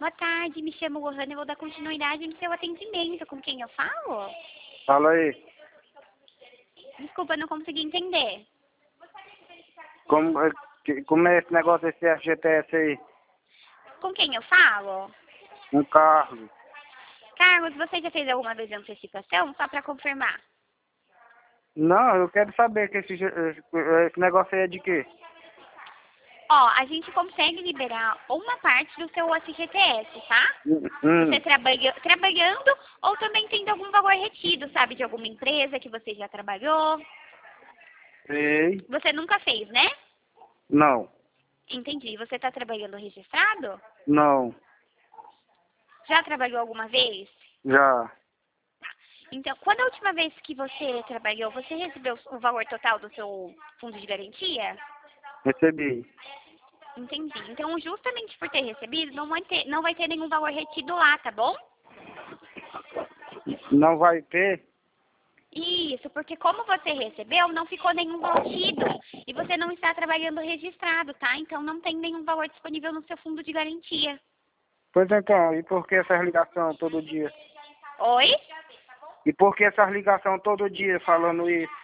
Boa tarde, me chamo Lohane, eu vou dar continuidade no seu atendimento. Com quem eu falo? Fala aí. Desculpa, eu não consegui entender. Como é esse negócio desse FGTS aí? Com quem eu falo? Um carro. Carlos, você já fez alguma vez antecipação? Só para confirmar. Não, eu quero saber que esse negócio aí é de quê? Ó, a gente consegue liberar uma parte do seu FGTS, tá? Você trabalhando ou também tendo algum valor retido, sabe? De alguma empresa que você já trabalhou. Sei. Você nunca fez, né? Não. Entendi. Você está trabalhando registrado? Não. Já trabalhou alguma vez? Já. Então, quando a última vez que você trabalhou, você recebeu o valor total do seu fundo de garantia? Recebi. Entendi. Então, justamente por ter recebido, não vai ter nenhum valor retido lá, tá bom? Não vai ter? Isso, porque como você recebeu, não ficou nenhum valor retido e você não está trabalhando registrado, tá? Então, não tem nenhum valor disponível no seu fundo de garantia. Pois então, e por que essas ligações todo dia? Oi? E por que essas ligações todo dia falando isso?